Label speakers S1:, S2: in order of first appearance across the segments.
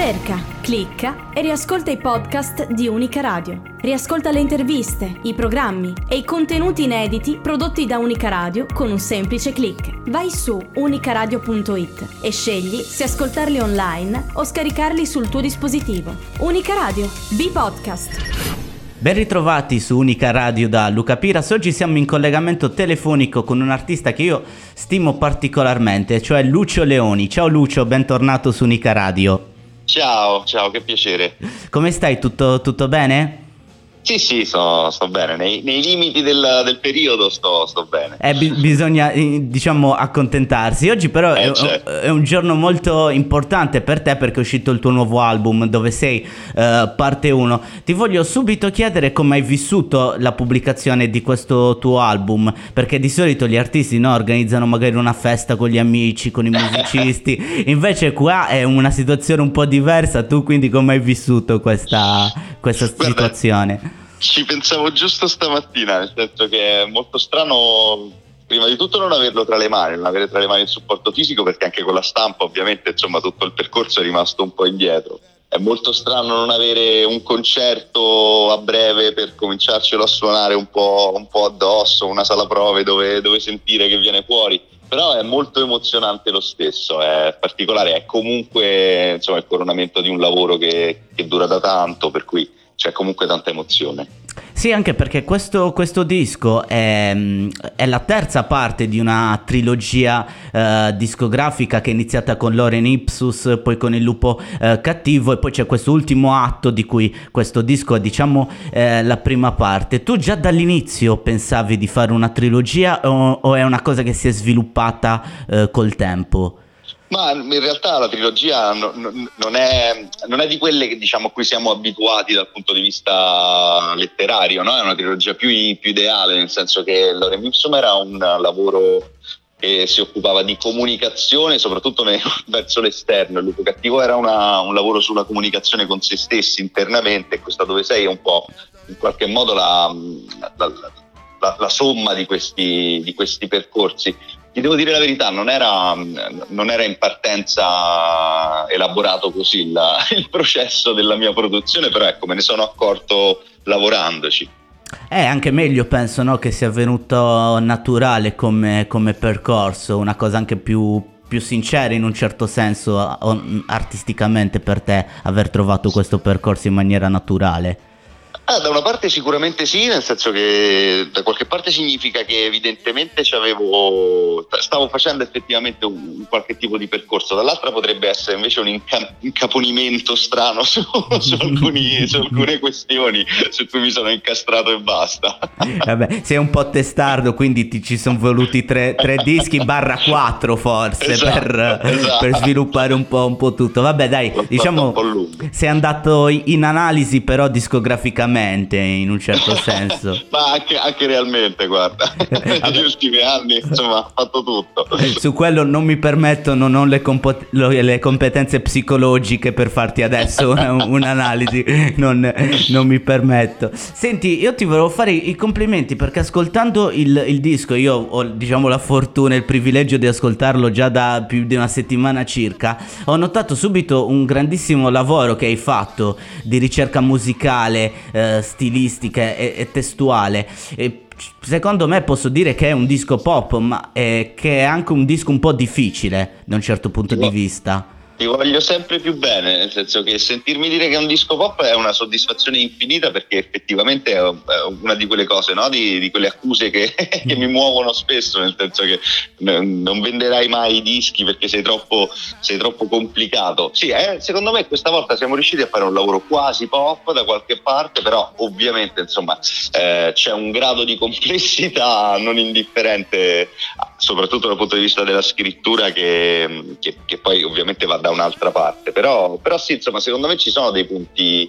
S1: Cerca, clicca e riascolta i podcast di Unica Radio. Riascolta le interviste, i programmi e i contenuti inediti prodotti da Unica Radio con un semplice click. Vai su unicaradio.it e scegli se ascoltarli online o scaricarli sul tuo dispositivo. Unica Radio, B-Podcast.
S2: Ben ritrovati su Unica Radio da Luca Piras. Oggi siamo in collegamento telefonico con un artista che io stimo particolarmente, cioè Lucio Leoni. Ciao Lucio, bentornato su Unica Radio.
S3: Ciao, che piacere.
S2: Come stai? Tutto bene?
S3: Sì, sto bene, nei limiti del periodo sto bene.
S2: Bisogna, diciamo, accontentarsi. Oggi però
S3: certo.
S2: È un giorno molto importante per te perché è uscito il tuo nuovo album, Dove sei, parte 1. Ti voglio subito chiedere come hai vissuto la pubblicazione di questo tuo album, perché di solito gli artisti, no, organizzano magari una festa con gli amici, con i musicisti, invece qua è una situazione un po' diversa. Tu quindi come hai vissuto questa situazione?
S3: Ci pensavo giusto stamattina, nel senso che è molto strano prima di tutto non averlo tra le mani, non avere tra le mani il supporto fisico, perché anche con la stampa ovviamente insomma tutto il percorso è rimasto un po' indietro. È molto strano non avere un concerto a breve per cominciarcelo a suonare un po' addosso, una sala prove dove sentire che viene fuori, però è molto emozionante lo stesso, è particolare, è comunque insomma il coronamento di un lavoro che dura da tanto, per cui c'è comunque tanta emozione.
S2: Sì, anche perché questo disco è la terza parte di una trilogia discografica che è iniziata con Lorem Ipsum, poi con Il lupo cattivo, e poi c'è questo ultimo atto di cui questo disco è, diciamo, la prima parte. Tu già dall'inizio pensavi di fare una trilogia o è una cosa che si è sviluppata col tempo?
S3: Ma in realtà la trilogia non è di quelle che, diciamo, a cui siamo abituati dal punto di vista letterario, no? È una trilogia più ideale, nel senso che Lorem Ipsum era un lavoro che si occupava di comunicazione, soprattutto verso l'esterno. Il lupo cattivo era un lavoro sulla comunicazione con se stessi internamente, e questa Dove sei è un po' in qualche modo la somma di questi percorsi. Ti devo dire la verità, non era in partenza elaborato così il processo della mia produzione, però ecco, me ne sono accorto lavorandoci.
S2: È anche meglio, penso, no, che sia venuto naturale come percorso, una cosa anche più sincera in un certo senso, artisticamente, per te, aver trovato questo percorso in maniera naturale.
S3: Da una parte sicuramente sì, nel senso che da qualche parte significa che evidentemente stavo facendo effettivamente un qualche tipo di percorso, dall'altra potrebbe essere invece un incaponimento strano su alcune questioni su cui mi sono incastrato e basta.
S2: Vabbè, sei un po' testardo, quindi ci sono voluti tre dischi /4 forse. Esatto. Per sviluppare un po' tutto. Vabbè, dai, diciamo sei andato in analisi però discograficamente, in un certo senso.
S3: Ma anche realmente, guarda, negli ultimi anni insomma ho fatto tutto.
S2: Su quello non mi permetto, non ho le competenze psicologiche per farti adesso un'analisi, non mi permetto. Senti, io ti volevo fare i complimenti perché ascoltando il disco, io ho, diciamo, la fortuna e il privilegio di ascoltarlo già da più di una settimana circa, ho notato subito un grandissimo lavoro che hai fatto di ricerca musicale, stilistica e testuale. E secondo me posso dire che è un disco pop, ma che è anche un disco un po' difficile da un certo punto di vista.
S3: Ti voglio sempre più bene, nel senso che sentirmi dire che è un disco pop è una soddisfazione infinita, perché effettivamente è una di quelle cose, no? Di quelle accuse che mi muovono spesso, nel senso che non venderai mai i dischi perché sei troppo complicato. Sì, secondo me questa volta siamo riusciti a fare un lavoro quasi pop da qualche parte, però ovviamente insomma c'è un grado di complessità non indifferente, soprattutto dal punto di vista della scrittura, che poi ovviamente va da un'altra parte, però sì, insomma, secondo me ci sono dei punti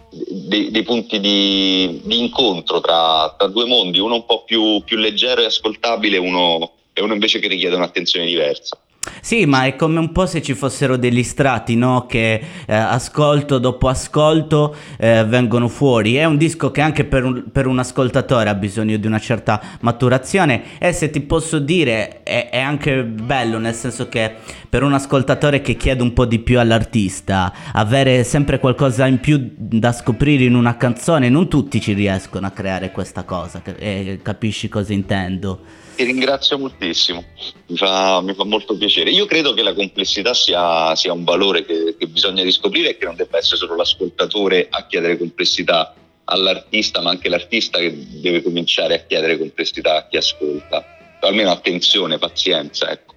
S3: di incontro tra due mondi, uno un po' più leggero e ascoltabile, uno invece che richiede un'attenzione diversa.
S2: Sì, ma è come un po' se ci fossero degli strati, no? Che ascolto dopo ascolto vengono fuori. È un disco che anche per un ascoltatore ha bisogno di una certa maturazione, e se ti posso dire è anche bello, nel senso che per un ascoltatore che chiede un po' di più all'artista, avere sempre qualcosa in più da scoprire in una canzone, non tutti ci riescono a creare questa cosa, capisci cosa intendo?
S3: Ti ringrazio moltissimo, mi fa molto piacere. Io credo che la complessità sia un valore che bisogna riscoprire, e che non debba essere solo l'ascoltatore a chiedere complessità all'artista, ma anche l'artista che deve cominciare a chiedere complessità a chi ascolta. Almeno attenzione, pazienza, ecco.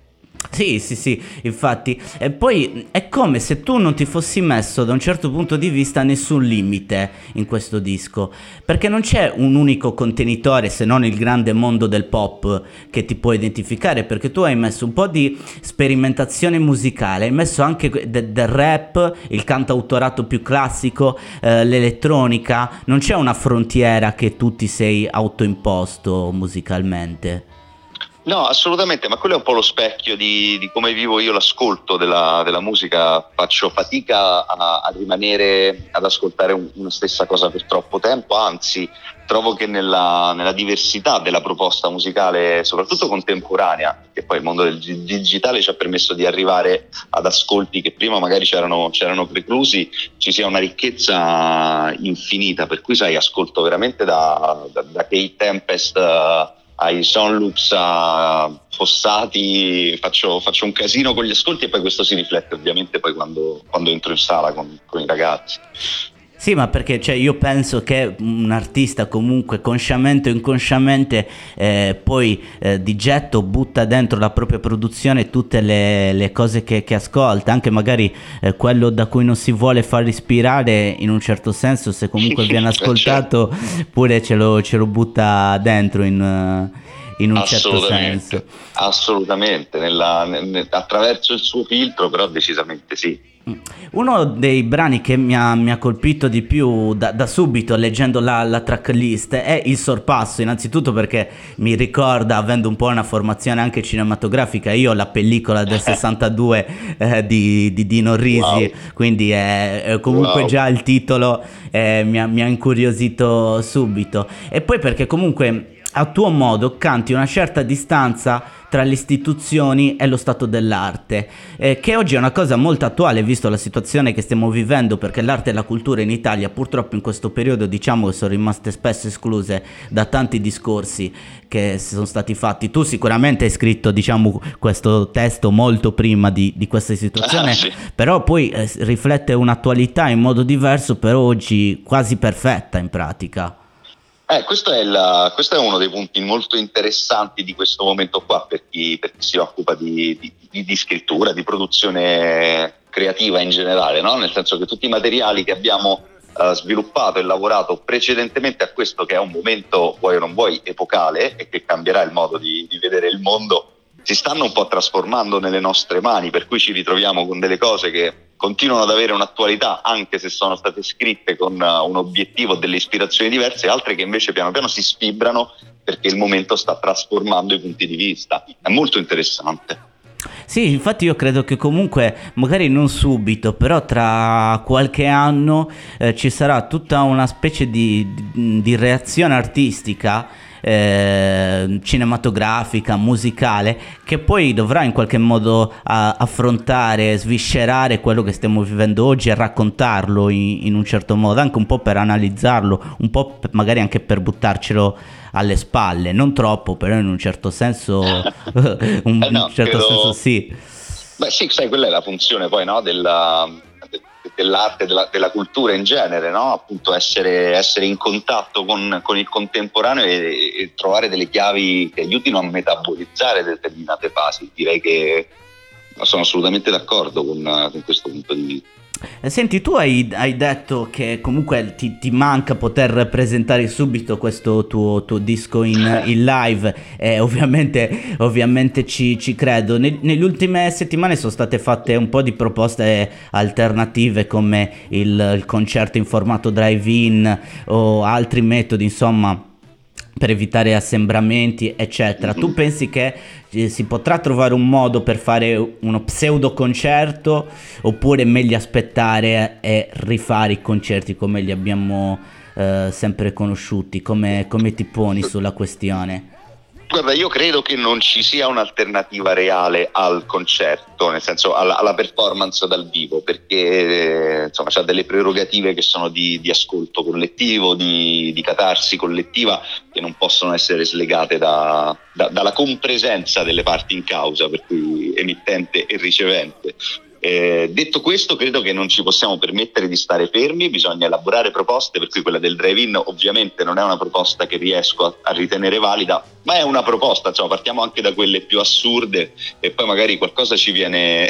S2: Sì, infatti. E poi è come se tu non ti fossi messo da un certo punto di vista nessun limite in questo disco, perché non c'è un unico contenitore se non il grande mondo del pop che ti può identificare, perché tu hai messo un po' di sperimentazione musicale, hai messo anche del rap, il cantautorato più classico, l'elettronica. Non c'è una frontiera che tu ti sei autoimposto musicalmente.
S3: No, assolutamente, ma quello è un po' lo specchio di come vivo io l'ascolto della musica. Faccio fatica a rimanere ad ascoltare una stessa cosa per troppo tempo, anzi trovo che nella diversità della proposta musicale, soprattutto contemporanea, che poi il mondo del digitale ci ha permesso di arrivare ad ascolti che prima magari c'erano preclusi, ci sia una ricchezza infinita, per cui sai, ascolto veramente da Kate Tempest ai Sonlux, a Fossati, faccio un casino con gli ascolti, e poi questo si riflette ovviamente poi quando entro in sala con i ragazzi.
S2: Sì, ma perché io penso che un artista comunque consciamente o inconsciamente poi di getto butta dentro la propria produzione tutte le cose che ascolta, anche magari quello da cui non si vuole far ispirare, in un certo senso, se comunque viene ascoltato, pure ce lo butta dentro in un certo senso.
S3: Assolutamente, attraverso il suo filtro, però decisamente sì.
S2: Uno dei brani che mi ha colpito di più da subito leggendo la tracklist è Il Sorpasso, innanzitutto perché mi ricorda, avendo un po' una formazione anche cinematografica, io la pellicola del 62 di Dino Risi, wow. Quindi comunque già il titolo mi ha incuriosito subito, e poi perché comunque a tuo modo canti una certa distanza tra le istituzioni e lo stato dell'arte, che oggi è una cosa molto attuale visto la situazione che stiamo vivendo, perché l'arte e la cultura in Italia purtroppo in questo periodo diciamo che sono rimaste spesso escluse da tanti discorsi che sono stati fatti. Tu sicuramente hai scritto diciamo questo testo molto prima di questa situazione, sì. Però poi riflette un'attualità in modo diverso, per oggi quasi perfetta in pratica.
S3: Questo è uno dei punti molto interessanti di questo momento qua, per chi si occupa di scrittura, di produzione creativa in generale, no? Nel senso che tutti i materiali che abbiamo sviluppato e lavorato precedentemente a questo, che è un momento, vuoi o non vuoi, epocale, e che cambierà il modo di vedere il mondo, si stanno un po' trasformando nelle nostre mani, per cui ci ritroviamo con delle cose che continuano ad avere un'attualità anche se sono state scritte con un obiettivo, delle ispirazioni diverse, altre che invece piano piano si sfibrano perché il momento sta trasformando i punti di vista. È molto interessante.
S2: Sì, infatti io credo che comunque magari non subito, però tra qualche anno ci sarà tutta una specie di reazione artistica, cinematografica, musicale, che poi dovrà in qualche modo affrontare, sviscerare quello che stiamo vivendo oggi e raccontarlo in un certo modo, anche un po' per analizzarlo, un po' magari anche per buttarcelo alle spalle, non troppo, però in un certo senso senso sì.
S3: Beh sì, sai, quella è la funzione poi, no, dell'arte, della cultura in genere, no? Appunto essere in contatto con il contemporaneo e trovare delle chiavi che aiutino a metabolizzare determinate fasi. Direi che sono assolutamente d'accordo con questo punto di vista.
S2: Senti, tu hai detto che comunque ti manca poter presentare subito questo tuo disco in live, ovviamente ci credo. Nelle ultime settimane sono state fatte un po' di proposte alternative, come il concerto in formato drive-in o altri metodi, insomma, per evitare assembramenti, eccetera. Tu pensi che si potrà trovare un modo per fare uno pseudo concerto, oppure è meglio aspettare e rifare i concerti come li abbiamo sempre conosciuti? Come ti poni sulla questione?
S3: Guarda, io credo che non ci sia un'alternativa reale al concerto, nel senso alla performance dal vivo, perché insomma c'ha delle prerogative che sono di ascolto collettivo, di catarsi collettiva, che non possono essere slegate dalla compresenza delle parti in causa, per cui emittente e ricevente. Detto questo, credo che non ci possiamo permettere di stare fermi, bisogna elaborare proposte, per cui quella del drive-in ovviamente non è una proposta che riesco a ritenere valida, ma è una proposta, insomma, partiamo anche da quelle più assurde e poi magari qualcosa ci viene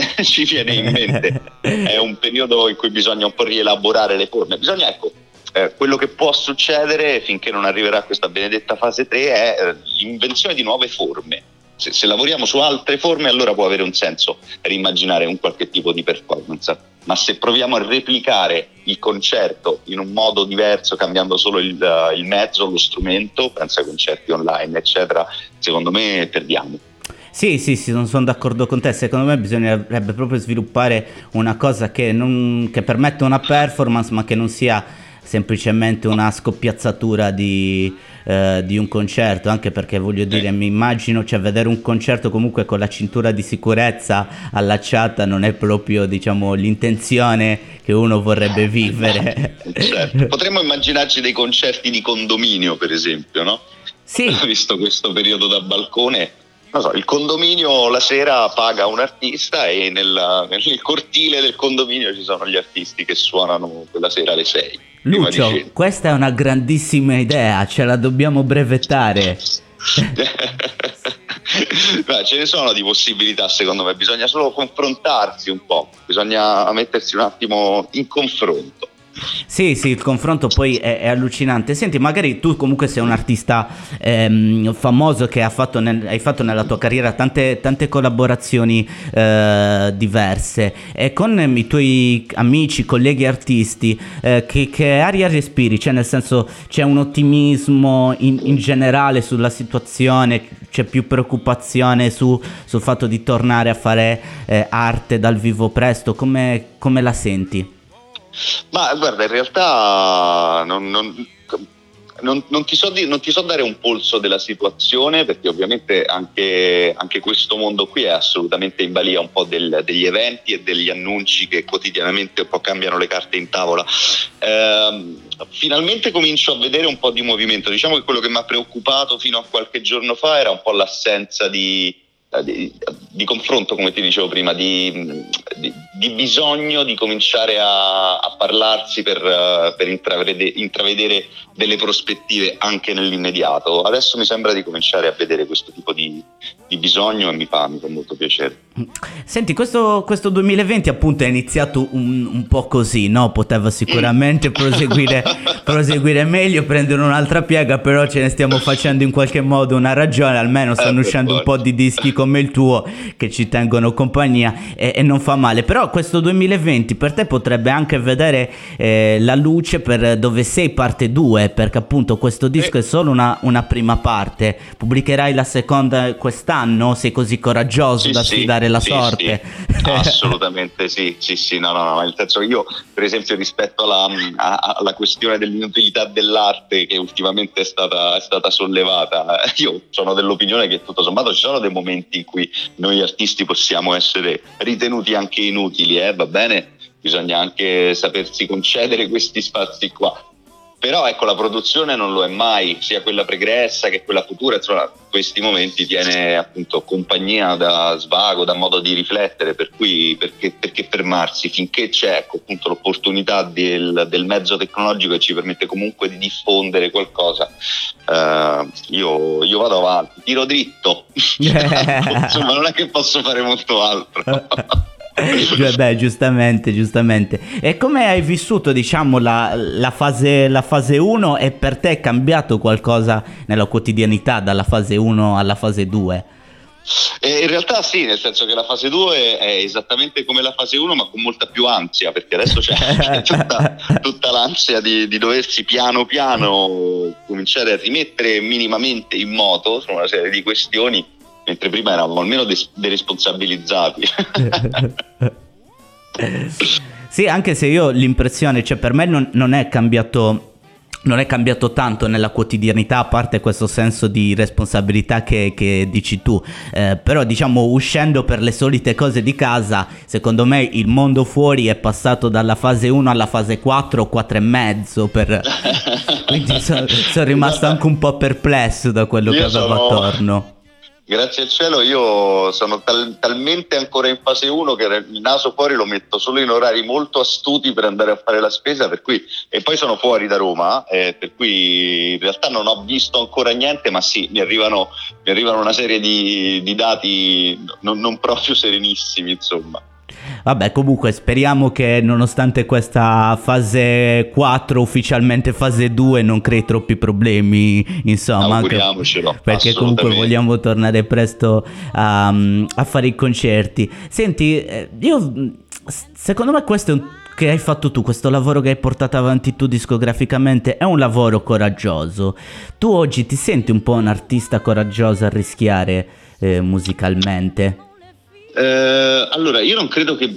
S3: in mente. È un periodo in cui bisogna un po' rielaborare le forme, bisogna, quello che può succedere finché non arriverà questa benedetta fase 3 è l'invenzione di nuove forme. Se lavoriamo su altre forme, allora può avere un senso rimmaginare un qualche tipo di performance, ma se proviamo a replicare il concerto in un modo diverso, cambiando solo il mezzo, lo strumento, penso ai concerti online eccetera, secondo me perdiamo.
S2: Sì, sono d'accordo con te. Secondo me bisognerebbe proprio sviluppare una cosa che permetta una performance, ma che non sia semplicemente una scoppiazzatura di un concerto, anche perché voglio dire, mi immagino, cioè, vedere un concerto comunque con la cintura di sicurezza allacciata non è proprio, diciamo, l'intenzione che uno vorrebbe vivere.
S3: Certo. Potremmo immaginarci dei concerti di condominio, per esempio, no?
S2: Sì.
S3: Visto questo periodo da balcone, non so, il condominio la sera paga un artista e nel cortile del condominio ci sono gli artisti che suonano quella sera alle 6.
S2: Lucio, questa è una grandissima idea, ce la dobbiamo brevettare.
S3: Ce ne sono di possibilità, secondo me, bisogna solo confrontarsi un po', bisogna mettersi un attimo in confronto.
S2: Sì, il confronto poi è allucinante. Senti, magari tu comunque sei un artista famoso che hai fatto nella tua carriera tante collaborazioni diverse, e con i tuoi amici, colleghi artisti, che aria respiri? Cioè, nel senso, c'è un ottimismo in generale sulla situazione, c'è più preoccupazione sul fatto di tornare a fare arte dal vivo presto? Come la senti?
S3: Ma guarda, in realtà non ti so dare un polso della situazione, perché ovviamente anche questo mondo qui è assolutamente in balia un po' degli eventi e degli annunci che quotidianamente un po' cambiano le carte in tavola. Finalmente comincio a vedere un po' di movimento. Diciamo che quello che mi ha preoccupato fino a qualche giorno fa era un po' l'assenza di confronto, come ti dicevo prima, di bisogno di cominciare a parlarsi per intravedere delle prospettive anche nell'immediato. Adesso mi sembra di cominciare a vedere questo tipo di bisogno e mi fa molto piacere.
S2: Senti, questo 2020 appunto è iniziato un po' così, no? Poteva sicuramente proseguire meglio, prendere un'altra piega, però ce ne stiamo facendo in qualche modo una ragione. Almeno stanno uscendo un po' di dischi come il tuo che ci tengono compagnia, e non fa male. Però questo 2020 per te potrebbe anche vedere la luce per Dove sei parte 2, perché appunto questo disco è solo una prima parte. Pubblicherai la seconda quest'anno? Sei così coraggioso da sfidare la sorte?
S3: Sì. Assolutamente sì, no, nel senso, io per esempio rispetto alla questione dell'inutilità dell'arte che ultimamente è stata sollevata, io sono dell'opinione che tutto sommato ci sono dei momenti in cui noi artisti possiamo essere ritenuti anche inutili, va bene? Bisogna anche sapersi concedere questi spazi qua. Però ecco, la produzione non lo è mai, sia quella pregressa che quella futura, insomma, questi momenti tiene appunto compagnia da svago, da modo di riflettere, per cui perché fermarsi finché c'è, ecco, appunto l'opportunità del mezzo tecnologico che ci permette comunque di diffondere qualcosa. Io vado avanti, tiro dritto, insomma non è che posso fare molto altro.
S2: Beh, giustamente. E come hai vissuto, diciamo, la fase 1, e per te è cambiato qualcosa nella quotidianità dalla fase 1 alla fase 2?
S3: In realtà sì, nel senso che la fase 2 è esattamente come la fase 1, ma con molta più ansia, perché adesso c'è tutta l'ansia di doversi piano piano cominciare a rimettere minimamente in moto su una serie di questioni, mentre prima eravamo almeno deresponsabilizzati.
S2: Sì, anche se io ho l'impressione, cioè per me non è cambiato tanto nella quotidianità, a parte questo senso di responsabilità che dici tu, però diciamo, uscendo per le solite cose di casa, secondo me il mondo fuori è passato dalla fase 1 alla fase 4 e mezzo, quindi sono rimasto anche un po' perplesso da quello che avevo attorno.
S3: Grazie al cielo io sono talmente ancora in fase 1 che il naso fuori lo metto solo in orari molto astuti per andare a fare la spesa, per cui, e poi sono fuori da Roma, per cui in realtà non ho visto ancora niente, ma sì, mi arrivano una serie di dati non proprio serenissimi, insomma.
S2: Vabbè, comunque speriamo che nonostante questa fase 4, ufficialmente fase 2, non crei troppi problemi, insomma,
S3: auguriamocelo,
S2: perché comunque vogliamo tornare presto a fare i concerti. Senti, secondo me questo che hai fatto tu, questo lavoro che hai portato avanti tu discograficamente, è un lavoro coraggioso. Tu oggi ti senti un po' un artista coraggioso a rischiare musicalmente?
S3: Allora, io non credo che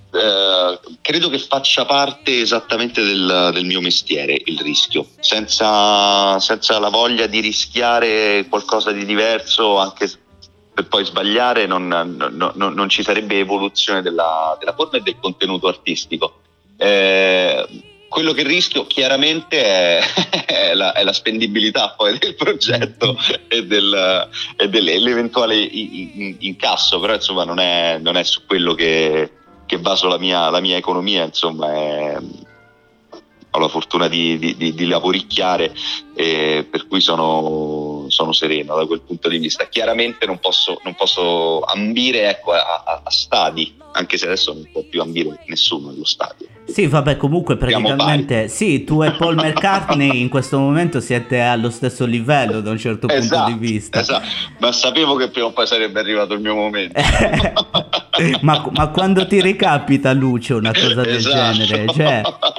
S3: faccia parte esattamente del mio mestiere il rischio. Senza la voglia di rischiare qualcosa di diverso, anche per poi sbagliare, non ci sarebbe evoluzione della forma e del contenuto artistico. Quello che rischio chiaramente è la spendibilità poi del progetto e dell'eventuale incasso, però insomma non è su quello che baso la mia economia, insomma ho la fortuna di lavoricchiare, per cui sono sereno da quel punto di vista. Chiaramente non posso ambire, ecco, a stadi, anche se adesso non può più ambire nessuno allo stadio.
S2: Sì, vabbè, comunque praticamente sì, tu e Paul McCartney in questo momento siete allo stesso livello da un certo punto di vista.
S3: Esatto, ma sapevo che prima o poi sarebbe arrivato il mio momento.
S2: ma quando ti ricapita, Lucio, una cosa del genere? Cioè...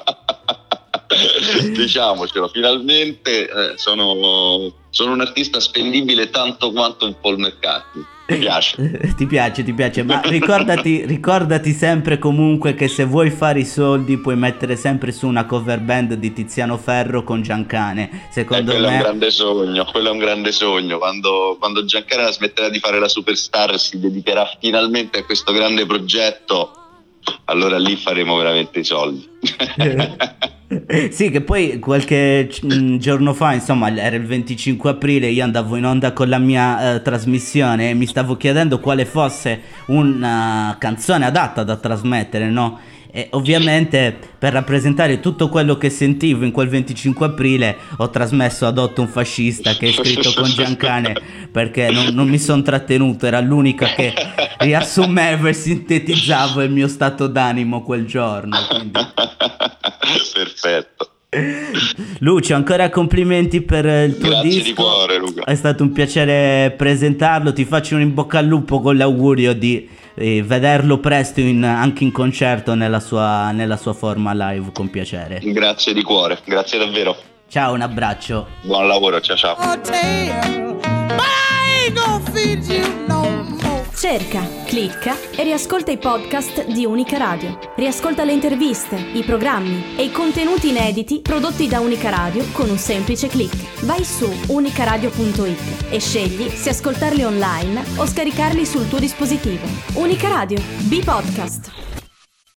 S3: Diciamocelo, finalmente sono un artista spendibile tanto quanto il Paul McCartney. Ti piace, ma ricordati sempre comunque che se vuoi fare i soldi puoi mettere sempre su una cover band di Tiziano Ferro con Giancane. Secondo me quello è un grande sogno. Quando Giancane smetterà di fare la superstar e si dedicherà finalmente a questo grande progetto, allora lì faremo veramente i soldi.
S2: Sì, che poi qualche giorno fa, insomma, era il 25 aprile, io andavo in onda con la mia trasmissione e mi stavo chiedendo quale fosse una canzone adatta da trasmettere, no? E ovviamente per rappresentare tutto quello che sentivo in quel 25 aprile ho trasmesso Adotto un fascista, che è scritto con Giancane, perché non mi sono trattenuto, era l'unica che riassumeva e sintetizzava il mio stato d'animo quel giorno, quindi...
S3: Perfetto.
S2: Lucio, ancora complimenti per il tuo
S3: Grazie
S2: disco.
S3: di cuore, Luca.
S2: È stato un piacere presentarlo, ti faccio un in bocca al lupo con l'augurio di vederlo presto anche in concerto nella sua forma live, con piacere.
S3: Grazie di cuore, grazie davvero.
S2: Ciao, un abbraccio.
S3: Buon lavoro, ciao.
S1: Cerca, clicca e riascolta i podcast di Unica Radio. Riascolta le interviste, i programmi e i contenuti inediti prodotti da Unica Radio con un semplice click. Vai su unicaradio.it e scegli se ascoltarli online o scaricarli sul tuo dispositivo. Unica Radio, B-Podcast.